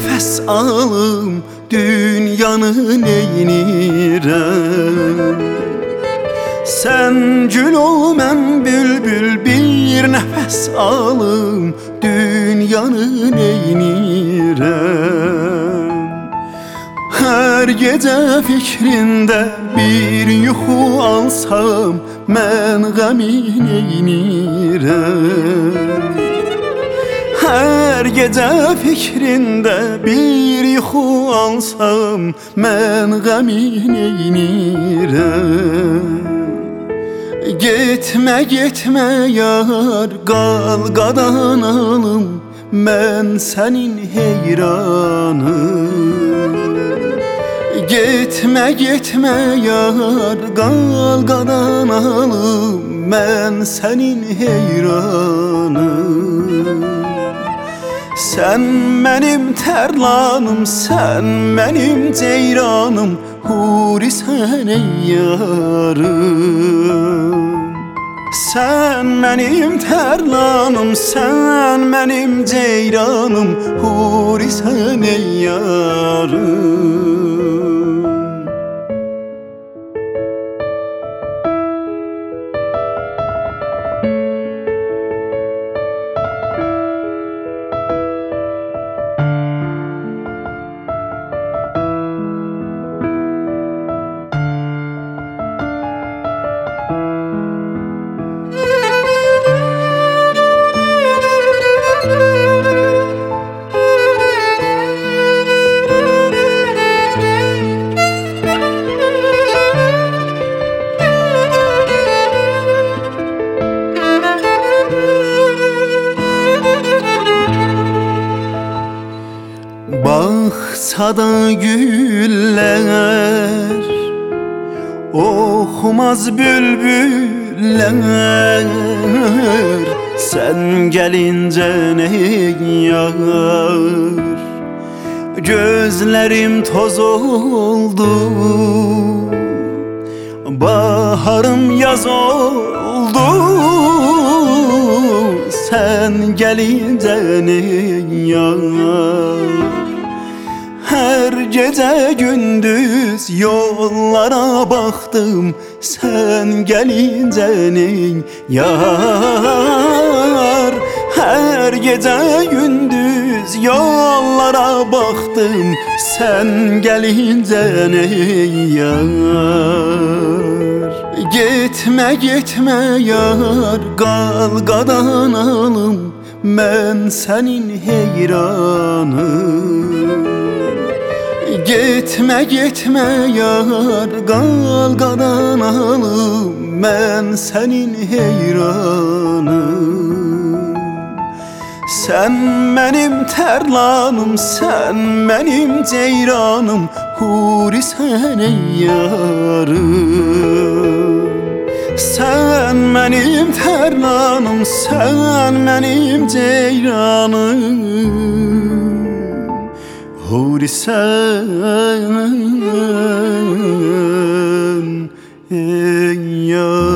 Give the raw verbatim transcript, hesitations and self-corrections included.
nefes alım dünyanı neynirəm. Sen gül ol, mən bülbül, bir nefes alım dünyanı neynirəm. Her gece fikrinde bir yuxu alsam, mən qəmi neynirəm. Her gece fikrinde bir yuxu alsam, mən qəmi neynirəm. Getmə, getmə yar, qal qadanalım, mən sənin heyranım. Getmə, getmə yar, qal qadanalım, mən sənin heyranım. Sen mənim tərlanım, sən mənim ceyranım, huri sən ey yarım. Sen mənim tərlanım, sən mənim ceyranım, huri sən ey yarım. Bağçada güller, oxumaz bülbüller, sen gəlincə ey yar, gözlerim toz oldu, baharım yaz oldu, sen gəlincə ey yar. Her gece gündüz yollara baktım, sen gelince ey yar. Her gece gündüz yollara baktım, sen gelince ey yar. Gitme, gitme yar, qal qadanalım, mən sənin heyranım. Gitme, gitme yar, qal qadanalım, mən sənin heyranım. Sen mənim tərlanım, sən mənim ceyranım, huri sən ey yarım. Sen mənim tərlanım, sən mənim ceyranım, huri sən ey yar.